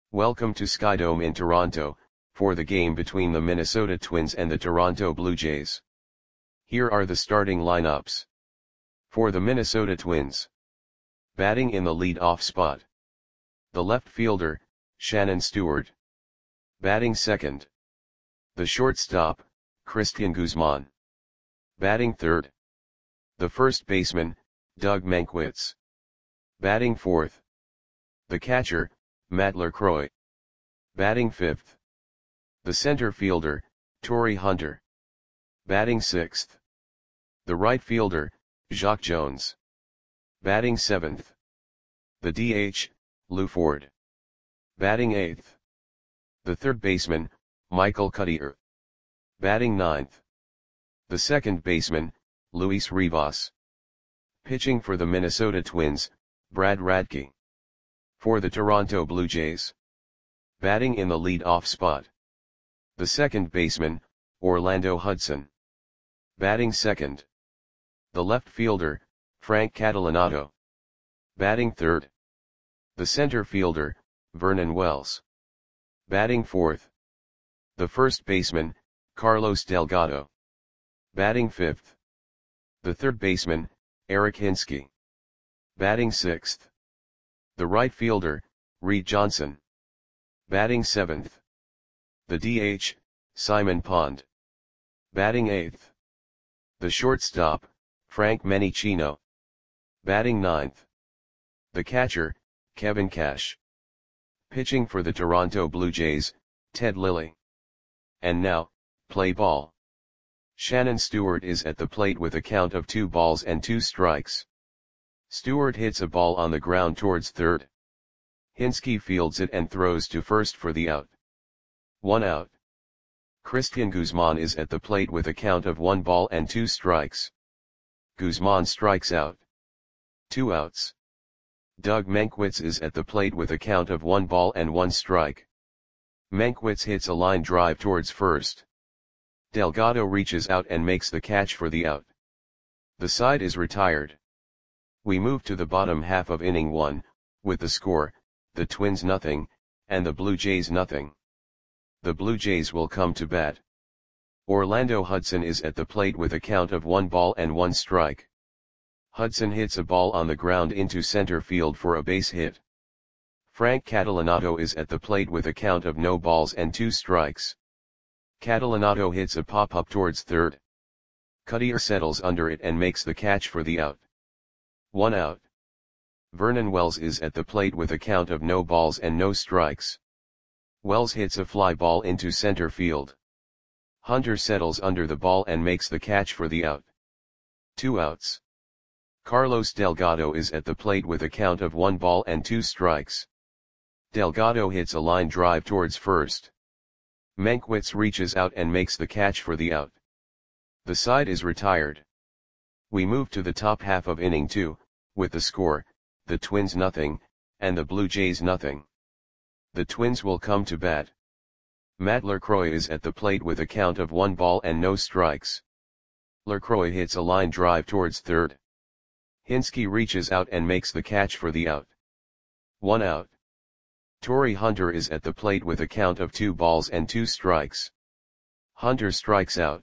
Welcome to Skydome in Toronto, for the game between the Minnesota Twins and the Toronto Blue Jays. Here are the starting lineups. For the Minnesota Twins. Batting in the lead-off spot. The left fielder, Shannon Stewart. Batting second. The shortstop, Cristian Guzman. Batting third. The first baseman, Doug Mankiewicz. Batting fourth. The catcher, Matt LaCroix. Batting fifth. The center fielder, Torii Hunter. Batting sixth. The right fielder, Jacque Jones. Batting seventh. The DH, Lew Ford. Batting eighth. The third baseman, Michael Cuddyer. Batting ninth. The second baseman, Luis Rivas. Pitching for the Minnesota Twins, Brad Radke. For the Toronto Blue Jays. Batting in the lead-off spot. The second baseman, Orlando Hudson. Batting second. The left fielder, Frank Catalanotto. Batting third. The center fielder, Vernon Wells. Batting fourth. The first baseman, Carlos Delgado. Batting fifth. The third baseman, Eric Hinske. Batting sixth. The right fielder, Reed Johnson. Batting seventh. The DH, Simon Pond. Batting eighth. The shortstop, Frank Menechino. Batting ninth. The catcher, Kevin Cash. Pitching for the Toronto Blue Jays, Ted Lilly. And now, play ball. Shannon Stewart is at the plate with a count of 2 balls and 2 strikes. Stewart hits a ball on the ground towards third. Hinske fields it and throws to first for the out. 1 out. Cristian Guzman is at the plate with a count of 1 ball and 2 strikes. Guzman strikes out. 2 outs. Doug Mankiewicz is at the plate with a count of 1 ball and 1 strike. Mankiewicz hits a line drive towards first. Delgado reaches out and makes the catch for the out. The side is retired. We move to the bottom half of inning 1, with the score, the Twins nothing, and the Blue Jays nothing. The Blue Jays will come to bat. Orlando Hudson is at the plate with a count of 1 ball and 1 strike. Hudson hits a ball on the ground into center field for a base hit. Frank Catalanotto is at the plate with a count of no balls and 2 strikes. Catalanotto hits a pop-up towards third. Cuddyer settles under it and makes the catch for the out. 1 out. Vernon Wells is at the plate with a count of no balls and no strikes. Wells hits a fly ball into center field. Hunter settles under the ball and makes the catch for the out. 2 outs. Carlos Delgado is at the plate with a count of 1 ball and 2 strikes. Delgado hits a line drive towards first. Mankiewicz reaches out and makes the catch for the out. The side is retired. We move to the top half of inning 2, with the score, the Twins nothing, and the Blue Jays nothing. The Twins will come to bat. Matt LaCroix is at the plate with a count of 1 ball and no strikes. LaCroix hits a line drive towards third. Hinske reaches out and makes the catch for the out. 1 out. Torii Hunter is at the plate with a count of 2 balls and 2 strikes. Hunter strikes out.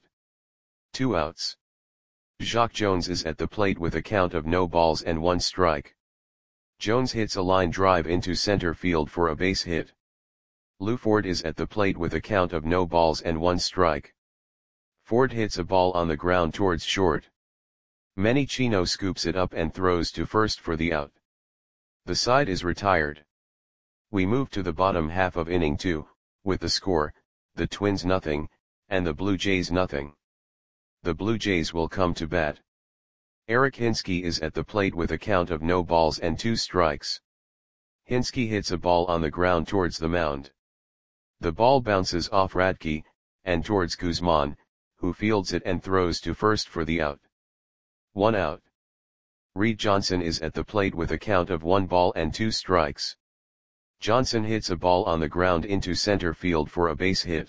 2 outs. Jacque Jones is at the plate with a count of no balls and 1 strike. Jones hits a line drive into center field for a base hit. Lew Ford is at the plate with a count of no balls and 1 strike. Ford hits a ball on the ground towards short. Menechino scoops it up and throws to first for the out. The side is retired. We move to the bottom half of inning 2, with the score, the Twins nothing, and the Blue Jays nothing. The Blue Jays will come to bat. Eric Hinske is at the plate with a count of no balls and 2 strikes. Hinske hits a ball on the ground towards the mound. The ball bounces off Radke, and towards Guzman, who fields it and throws to first for the out. 1 out. Reed Johnson is at the plate with a count of 1 ball and 2 strikes. Johnson hits a ball on the ground into center field for a base hit.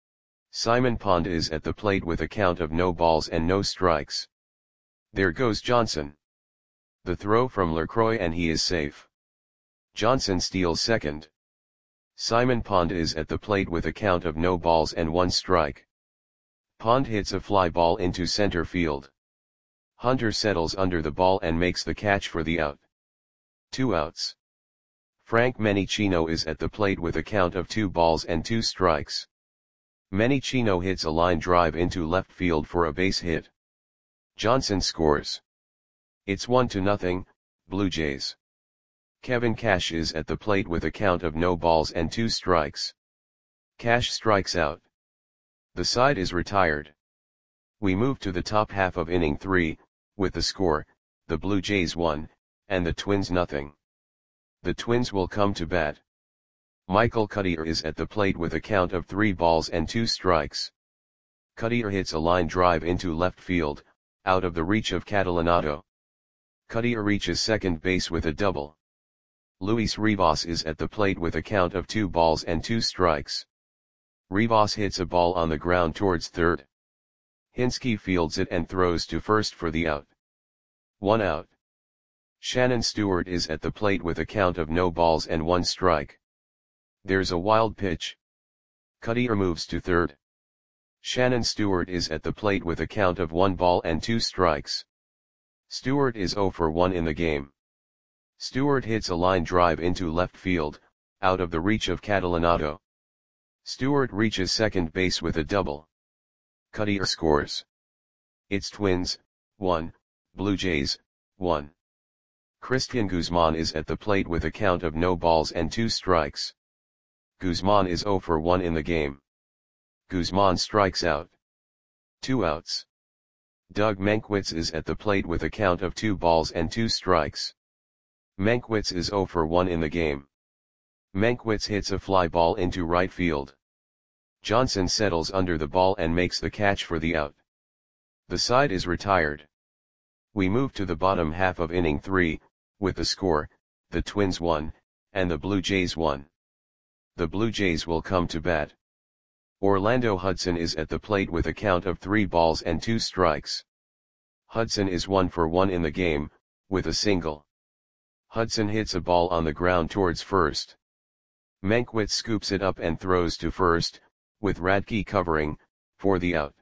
Simon Pond is at the plate with a count of no balls and no strikes. There goes Johnson. The throw from LaCroix and he is safe. Johnson steals second. Simon Pond is at the plate with a count of no balls and 1 strike. Pond hits a fly ball into center field. Hunter settles under the ball and makes the catch for the out. 2 outs. Frank Menicino is at the plate with a count of 2 balls and 2 strikes. Menicino hits a line drive into left field for a base hit. Johnson scores. It's 1-0, Blue Jays. Kevin Cash is at the plate with a count of no balls and 2 strikes. Cash strikes out. The side is retired. We move to the top half of inning 3, with the score, the Blue Jays 1, and the Twins 0. The Twins will come to bat. Michael Cuddyer is at the plate with a count of 3 balls and 2 strikes. Cuddyer hits a line drive into left field, out of the reach of Catalanato. Cuddyer reaches second base with a double. Luis Rivas is at the plate with a count of 2 balls and 2 strikes. Rivas hits a ball on the ground towards third. Hinske fields it and throws to first for the out. 1 out. Shannon Stewart is at the plate with a count of no balls and 1 strike. There's a wild pitch. Cuddyer moves to third. Shannon Stewart is at the plate with a count of 1 ball and 2 strikes. Stewart is 0 for 1 in the game. Stewart hits a line drive into left field, out of the reach of Catalanato. Stewart reaches second base with a double. Cuddyer scores. It's Twins, 1, Blue Jays, 1. Christian Guzman is at the plate with a count of no balls and 2 strikes. Guzman is 0 for 1 in the game. Guzman strikes out. 2 outs. Doug Mankiewicz is at the plate with a count of 2 balls and 2 strikes. Mankiewicz is 0 for 1 in the game. Mankiewicz hits a fly ball into right field. Johnson settles under the ball and makes the catch for the out. The side is retired. We move to the bottom half of inning 3, with the score, the Twins 1, and the Blue Jays 1. The Blue Jays will come to bat. Orlando Hudson is at the plate with a count of 3 balls and 2 strikes. Hudson is 1 for 1 in the game, with a single. Hudson hits a ball on the ground towards first. Mankiewicz scoops it up and throws to first, with Radke covering, for the out.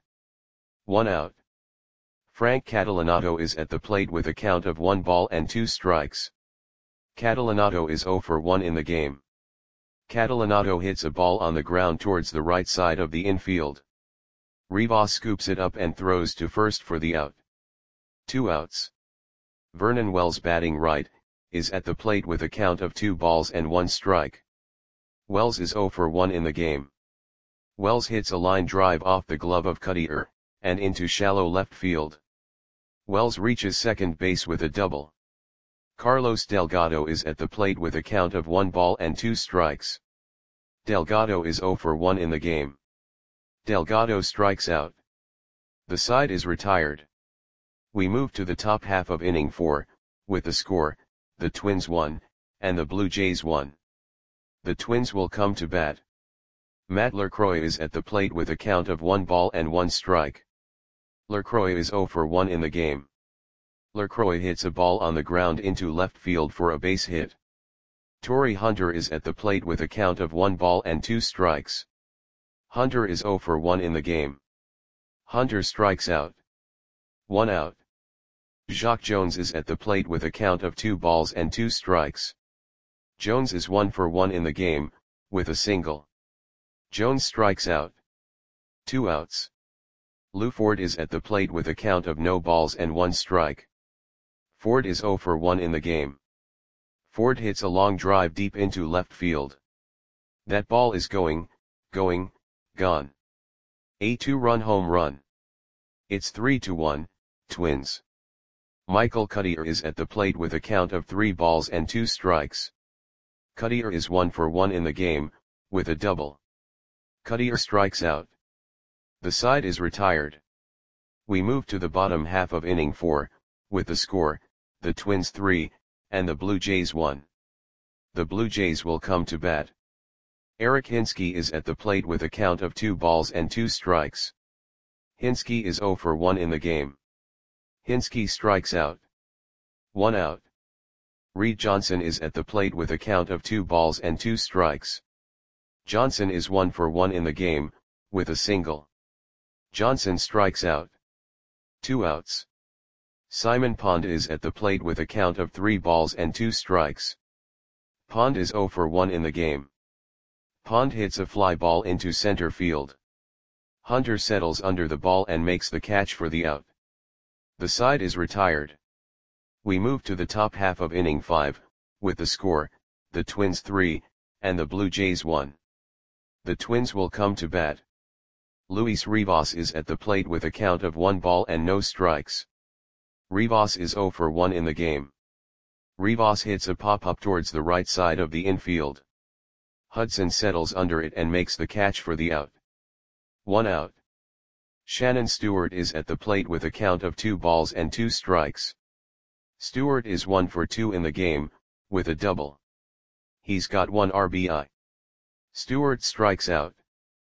1 out. Frank Catalanato is at the plate with a count of 1 ball and 2 strikes. Catalanato is 0 for 1 in the game. Catalanato hits a ball on the ground towards the right side of the infield. Rivas scoops it up and throws to first for the out. 2 outs. Vernon Wells batting right, is at the plate with a count of 2 balls and 1 strike. Wells is 0 for 1 in the game. Wells hits a line drive off the glove of Cuddyer, and into shallow left field. Wells reaches second base with a double. Carlos Delgado is at the plate with a count of 1 ball and 2 strikes. Delgado is 0 for 1 in the game. Delgado strikes out. The side is retired. We move to the top half of inning 4, with the score, the Twins 1, and the Blue Jays 1. The Twins will come to bat. Matt LaCroix is at the plate with a count of 1 ball and 1 strike. LaCroix is 0 for 1 in the game. LaCroix hits a ball on the ground into left field for a base hit. Torrey Hunter is at the plate with a count of 1 ball and 2 strikes. Hunter is 0 for 1 in the game. Hunter strikes out. 1 out. Jacque Jones is at the plate with a count of 2 balls and 2 strikes. Jones is 1 for 1 in the game, with a single. Jones strikes out. 2 outs. Lou Ford is at the plate with a count of no balls and 1 strike. Ford is 0 for 1 in the game. Ford hits a long drive deep into left field. That ball is gone. A 2-run home run. It's 3-1, Twins. Michael Cuddyer is at the plate with a count of 3 balls and 2 strikes. Cuddyer is 1 for 1 in the game, with a double. Cuddyer strikes out. The side is retired. We move to the bottom half of inning 4, with the score, the Twins 3, and the Blue Jays 1. The Blue Jays will come to bat. Eric Hinske is at the plate with a count of 2 balls and 2 strikes. Hinske is 0 for 1 in the game. Hinske strikes out. 1 out. Reed Johnson is at the plate with a count of 2 balls and 2 strikes. Johnson is 1 for 1 in the game, with a single. Johnson strikes out. 2 outs. Simon Pond is at the plate with a count of 3 balls and 2 strikes. Pond is 0 for 1 in the game. Pond hits a fly ball into center field. Hunter settles under the ball and makes the catch for the out. The side is retired. We move to the top half of inning 5, with the score, the Twins 3, and the Blue Jays 1. The Twins will come to bat. Luis Rivas is at the plate with a count of 1 ball and no strikes. Rivas is 0 for 1 in the game. Rivas hits a pop-up towards the right side of the infield. Hudson settles under it and makes the catch for the out. 1 out. Shannon Stewart is at the plate with a count of 2 balls and 2 strikes. Stewart is 1 for 2 in the game, with a double. He's got 1 RBI. Stewart strikes out.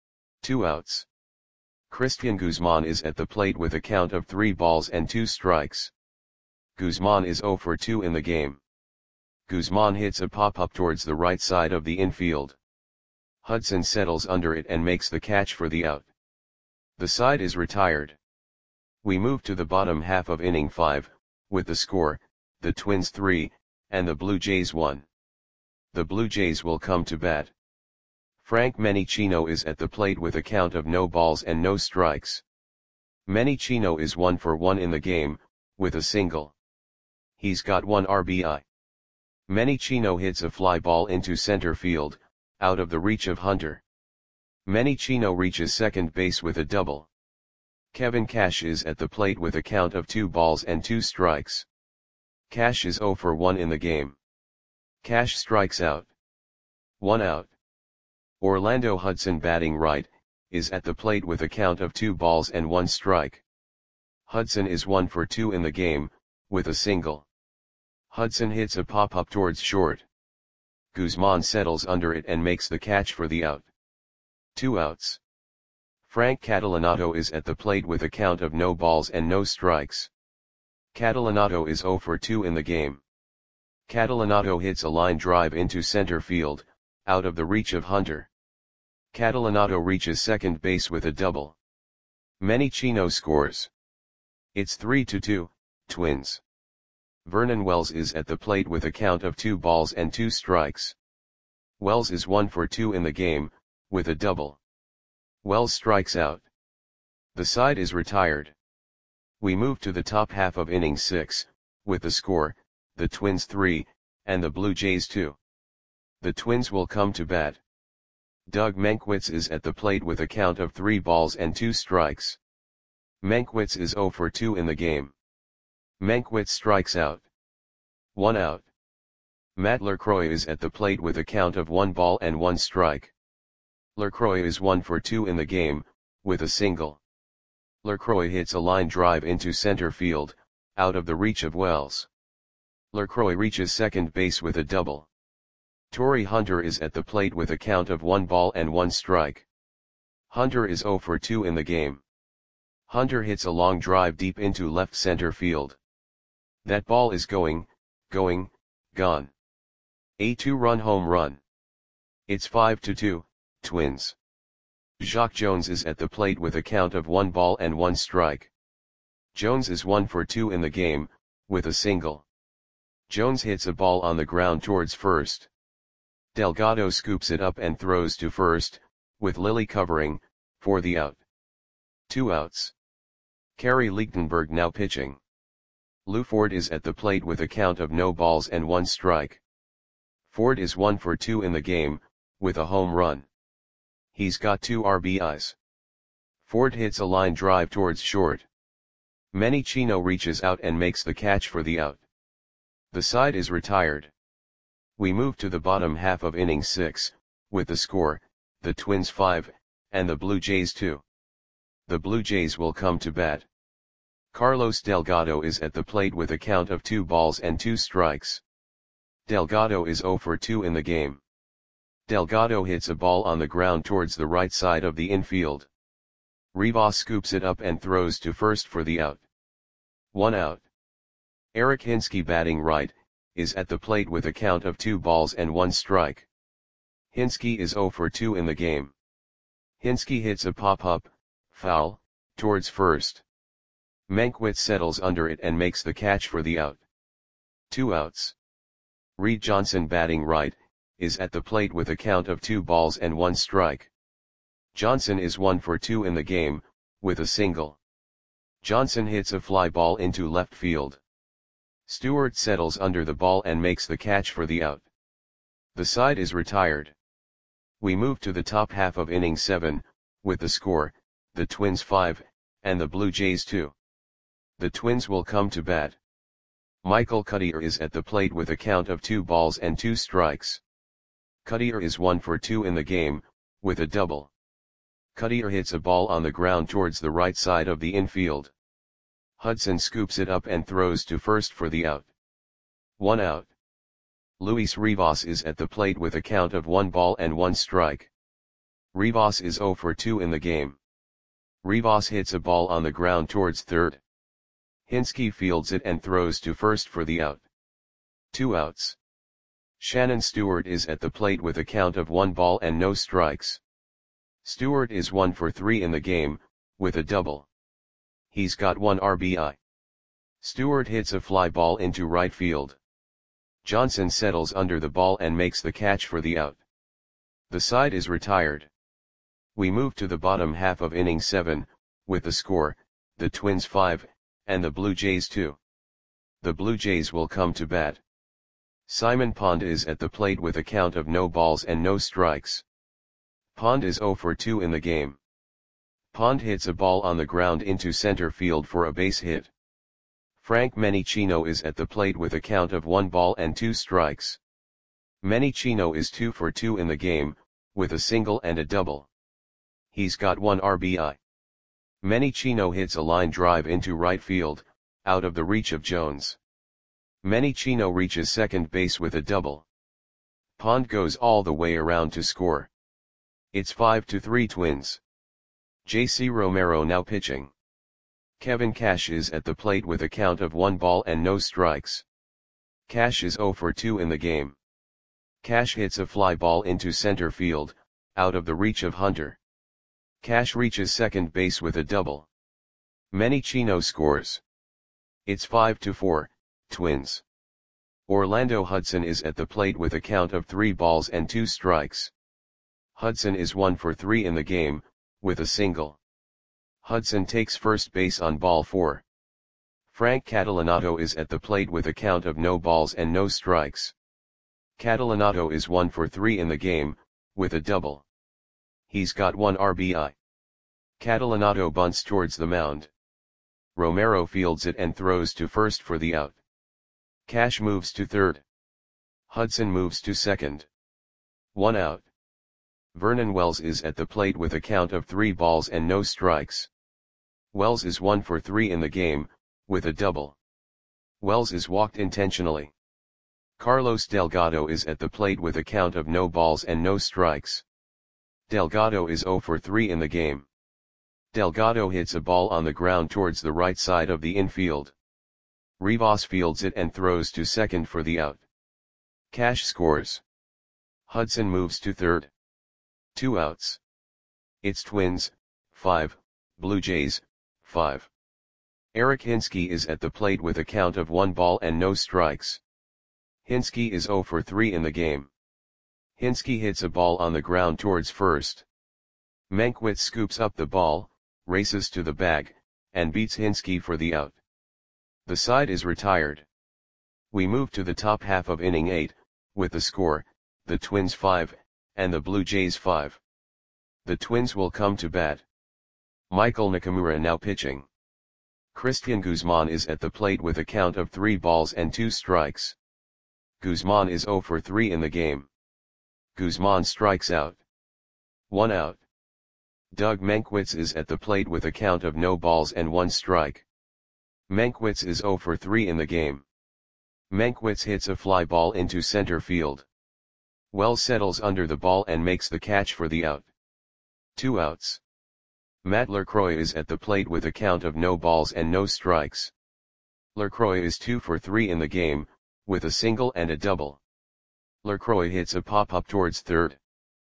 2 outs. Christian Guzman is at the plate with a count of 3 balls and 2 strikes. Guzman is 0 for 2 in the game. Guzman hits a pop-up towards the right side of the infield. Hudson settles under it and makes the catch for the out. The side is retired. We move to the bottom half of inning 5, with the score, the Twins 3, and the Blue Jays 1. The Blue Jays will come to bat. Frank Menichino is at the plate with a count of no balls and no strikes. Menichino is 1 for 1 in the game, with a single. He's got 1 RBI. Menichino hits a fly ball into center field, out of the reach of Hunter. Menichino reaches second base with a double. Kevin Cash is at the plate with a count of 2 balls and 2 strikes. Cash is 0 for 1 in the game. Cash strikes out. 1 out. Orlando Hudson, batting right, is at the plate with a count of 2 balls and 1 strike. Hudson is 1 for 2 in the game, with a single. Hudson hits a pop-up towards short. Guzman settles under it and makes the catch for the out. 2 outs. Frank Catalanotto is at the plate with a count of no balls and no strikes. Catalanotto is 0 for 2 in the game. Catalanotto hits a line drive into center field, out of the reach of Hunter. Catalanotto reaches second base with a double. Menichino scores. It's 3-2, Twins. Vernon Wells is at the plate with a count of 2 balls and 2 strikes. Wells is 1 for 2 in the game, with a double. Wells strikes out. The side is retired. We move to the top half of inning 6, with the score, the Twins 3, and the Blue Jays 2. The Twins will come to bat. Doug Mankiewicz is at the plate with a count of 3 balls and 2 strikes. Mankiewicz is 0 for 2 in the game. Mankiewicz strikes out. 1 out. Matt LaCroix is at the plate with a count of 1 ball and 1 strike. LaCroix is 1 for 2 in the game, with a single. LaCroix hits a line drive into center field, out of the reach of Wells. LaCroix reaches second base with a double. Torrey Hunter is at the plate with a count of 1 ball and 1 strike. Hunter is 0 for 2 in the game. Hunter hits a long drive deep into left center field. That ball is gone. A 2-run home run. It's 5-2, Twins. Jacque Jones is at the plate with a count of 1 ball and 1 strike. Jones is 1 for 2 in the game, with a single. Jones hits a ball on the ground towards first. Delgado scoops it up and throws to first, with Lilly covering, for the out. 2 outs. Kerry Lichtenberg now pitching. Lou Ford is at the plate with a count of no balls and 1 strike. Ford is 1 for 2 in the game, with a home run. He's got 2 RBIs. Ford hits a line drive towards short. Menichino reaches out and makes the catch for the out. The side is retired. We move to the bottom half of inning 6, with the score, the Twins 5, and the Blue Jays 2. The Blue Jays will come to bat. Carlos Delgado is at the plate with a count of 2 balls and 2 strikes. Delgado is 0 for 2 in the game. Delgado hits a ball on the ground towards the right side of the infield. Rivas scoops it up and throws to first for the out. 1 out. Eric Hinske, batting right, is at the plate with a count of 2 balls and 1 strike. Hinski is 0 for 2 in the game. Hinski hits a pop-up, foul, towards first. Mankiewicz settles under it and makes the catch for the out. 2 outs. Reed Johnson, batting right, is at the plate with a count of 2 balls and 1 strike. Johnson is 1 for 2 in the game, with a single. Johnson hits a fly ball into left field. Stewart settles under the ball and makes the catch for the out. The side is retired. We move to the top half of inning 7, with the score, the Twins 5, and the Blue Jays 2. The Twins will come to bat. Michael Cuddyer is at the plate with a count of 2 balls and 2 strikes. Cuddyer is 1 for 2 in the game, with a double. Cuddyer hits a ball on the ground towards the right side of the infield. Hudson scoops it up and throws to first for the out. 1 out. Luis Rivas is at the plate with a count of 1 ball and 1 strike. Rivas is 0 for 2 in the game. Rivas hits a ball on the ground towards third. Hinski fields it and throws to first for the out. 2 outs. Shannon Stewart is at the plate with a count of 1 ball and no strikes. Stewart is 1 for 3 in the game, with a double. He's got 1 RBI. Stewart hits a fly ball into right field. Johnson settles under the ball and makes the catch for the out. The side is retired. We move to the bottom half of inning 7, with the score, the Twins 5, and the Blue Jays 2. The Blue Jays will come to bat. Simon Pond is at the plate with a count of no balls and no strikes. Pond is 0 for 2 in the game. Pond hits a ball on the ground into center field for a base hit. Frank Menichino is at the plate with a count of 1 ball and 2 strikes. Menichino is 2 for 2 in the game, with a single and a double. He's got 1 RBI. Menichino hits a line drive into right field, out of the reach of Jones. Menichino reaches second base with a double. Pond goes all the way around to score. It's 5-3 Twins. J.C. Romero now pitching. Kevin Cash is at the plate with a count of 1 ball and no strikes. Cash is 0 for 2 in the game. Cash hits a fly ball into center field, out of the reach of Hunter. Cash reaches second base with a double. Menichino scores. It's 5-4, Twins. Orlando Hudson is at the plate with a count of 3 balls and 2 strikes. Hudson is 1 for 3 in the game, with a single. Hudson takes first base on ball 4. Frank Catalanato is at the plate with a count of no balls and no strikes. Catalanato is 1 for 3 in the game, with a double. He's got 1 RBI. Catalanato bunts towards the mound. Romero fields it and throws to first for the out. Cash moves to third. Hudson moves to second. 1 out. Vernon Wells is at the plate with a count of 3 balls and no strikes. Wells is 1 for 3 in the game, with a double. Wells is walked intentionally. Carlos Delgado is at the plate with a count of no balls and no strikes. Delgado is 0 for 3 in the game. Delgado hits a ball on the ground towards the right side of the infield. Rivas fields it and throws to second for the out. Cash scores. Hudson moves to third. 2 outs. It's Twins, 5, Blue Jays, 5. Eric Hinski is at the plate with a count of 1 ball and no strikes. Hinski is 0 for 3 in the game. Hinski hits a ball on the ground towards first. Mankiewicz scoops up the ball, races to the bag, and beats Hinski for the out. The side is retired. We move to the top half of inning 8, with the score, the Twins 5, and the Blue Jays 5. The Twins will come to bat. Michael Nakamura now pitching. Christian Guzman is at the plate with a count of 3 balls and 2 strikes. Guzman is 0 for 3 in the game. Guzman strikes out. 1 out. Doug Mankiewicz is at the plate with a count of no balls and 1 strike. Mankiewicz is 0 for 3 in the game. Mankiewicz hits a fly ball into center field. Wells settles under the ball and makes the catch for the out. 2 outs. Matt LaCroix is at the plate with a count of no balls and no strikes. LaCroix is 2 for 3 in the game, with a single and a double. LaCroix hits a pop-up towards third.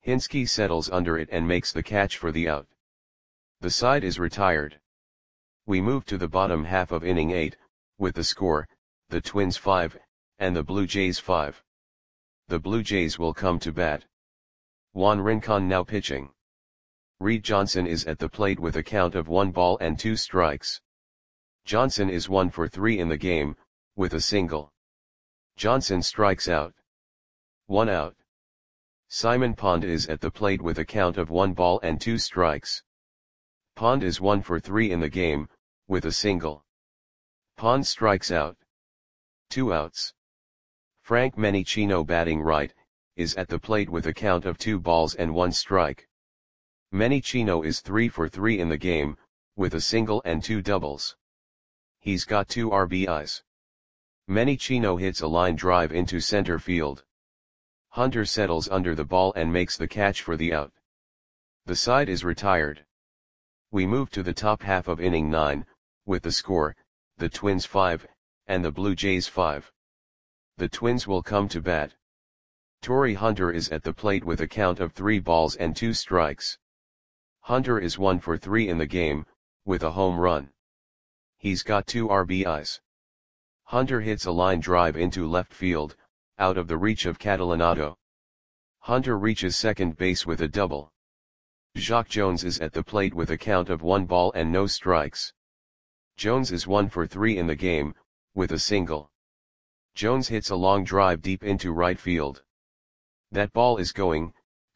Hinske settles under it and makes the catch for the out. The side is retired. We move to the bottom half of inning 8, with the score, the Twins 5, and the Blue Jays 5. The Blue Jays will come to bat. Juan Rincon now pitching. Reed Johnson is at the plate with a count of 1 ball and 2 strikes. Johnson is 1 for 3 in the game, with a single. Johnson strikes out. 1 out. Simon Pond is at the plate with a count of 1 ball and 2 strikes. Pond is 1 for 3 in the game, with a single. Pond strikes out. 2 outs. Frank Menicino batting right, is at the plate with a count of 2 balls and 1 strike. Menicino is 3 for 3 in the game, with a single and 2 doubles. He's got 2 RBIs. Menicino hits a line drive into center field. Hunter settles under the ball and makes the catch for the out. The side is retired. We move to the top half of inning 9, with the score, the Twins 5, and the Blue Jays 5. The Twins will come to bat. Torrey Hunter is at the plate with a count of 3 balls and 2 strikes. Hunter is 1 for 3 in the game, with a home run. He's got 2 RBIs. Hunter hits a line drive into left field, out of the reach of Catalanotto. Hunter reaches second base with a double. Jacque Jones is at the plate with a count of 1 ball and no strikes. Jones is 1 for 3 in the game, with a single. Jones hits a long drive deep into right field. That ball is gone.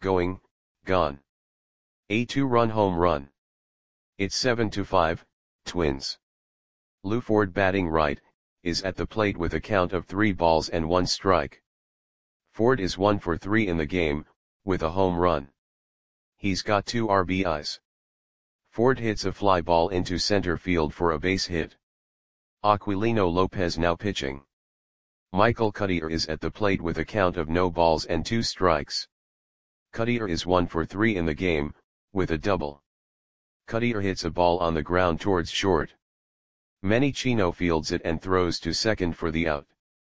A 2-run home run. It's 7-5, Twins. Lew Ford batting right, is at the plate with a count of 3 balls and 1 strike. Ford is 1 for 3 in the game, with a home run. He's got 2 RBIs. Ford hits a fly ball into center field for a base hit. Aquilino Lopez now pitching. Michael Cuddyer is at the plate with a count of no balls and 2 strikes. Cuddyer is 1 for 3 in the game, with a double. Cuddyer hits a ball on the ground towards short. Menicino fields it and throws to second for the out.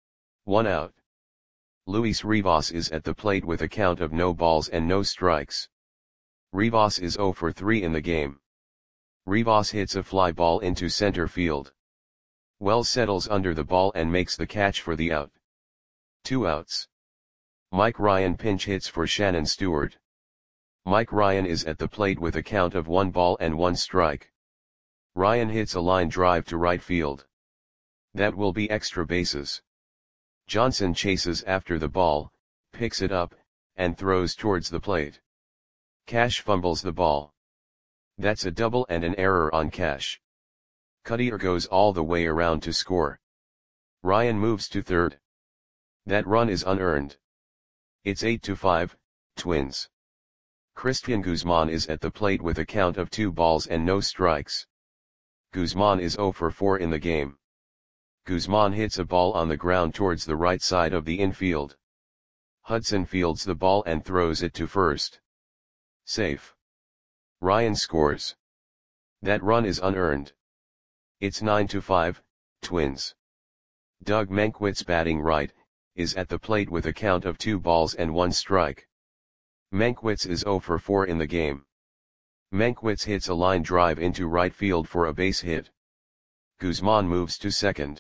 1 out. Luis Rivas is at the plate with a count of no balls and no strikes. Rivas is 0 for 3 in the game. Rivas hits a fly ball into center field. Wells settles under the ball and makes the catch for the out. 2 outs. Mike Ryan pinch hits for Shannon Stewart. Mike Ryan is at the plate with a count of 1 ball and 1 strike. Ryan hits a line drive to right field. That will be extra bases. Johnson chases after the ball, picks it up, and throws towards the plate. Cash fumbles the ball. That's a double and an error on Cash. Cuddyer goes all the way around to score. Ryan moves to third. That run is unearned. It's 8-5, Twins. Christian Guzman is at the plate with a count of 2 balls and no strikes. Guzman is 0 for 4 in the game. Guzman hits a ball on the ground towards the right side of the infield. Hudson fields the ball and throws it to first. Safe. Ryan scores. That run is unearned. It's 9-5, Twins. Doug Mankiewicz batting right, is at the plate with a count of 2 balls and 1 strike. Mankiewicz is 0 for 4 in the game. Mankiewicz hits a line drive into right field for a base hit. Guzman moves to second.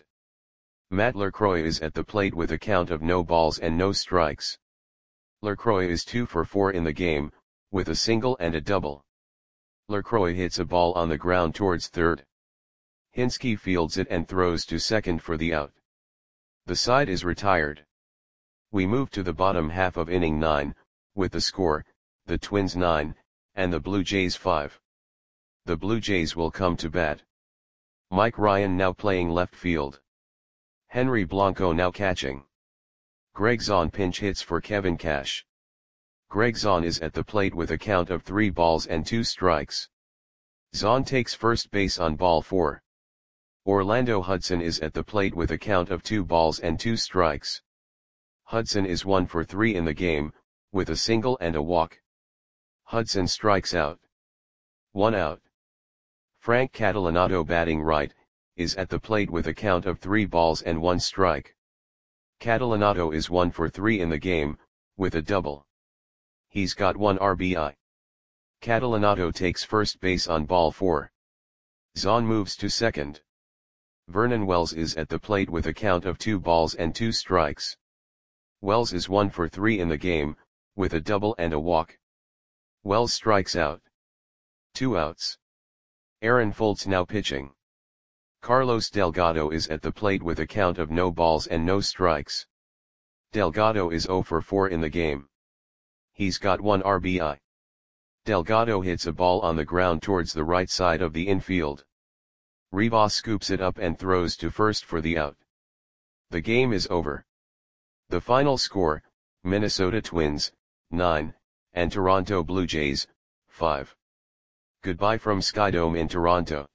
Matt LaCroix is at the plate with a count of no balls and no strikes. LaCroix is 2 for 4 in the game, with a single and a double. LaCroix hits a ball on the ground towards third. Hinske fields it and throws to second for the out. The side is retired. We move to the bottom half of inning 9, with the score, the Twins 9, and the Blue Jays 5. The Blue Jays will come to bat. Mike Ryan now playing left field. Henry Blanco now catching. Greg Zahn pinch hits for Kevin Cash. Greg Zahn is at the plate with a count of 3 balls and 2 strikes. Zahn takes first base on ball 4. Orlando Hudson is at the plate with a count of 2 balls and 2 strikes. Hudson is 1 for 3 in the game, with a single and a walk. Hudson strikes out. 1 out. Frank Catalanotto batting right, is at the plate with a count of 3 balls and 1 strike. Catalanotto is 1 for 3 in the game, with a double. He's got 1 RBI. Catalanato takes first base on ball 4. Zahn moves to second. Vernon Wells is at the plate with a count of 2 balls and 2 strikes. Wells is 1 for 3 in the game, with a double and a walk. Wells strikes out. 2 outs. Aaron Foltz now pitching. Carlos Delgado is at the plate with a count of no balls and no strikes. Delgado is 0 for 4 in the game. He's got 1 RBI. Delgado hits a ball on the ground towards the right side of the infield. Rivas scoops it up and throws to first for the out. The game is over. The final score, Minnesota Twins, 9, and Toronto Blue Jays, 5. Goodbye from Skydome in Toronto.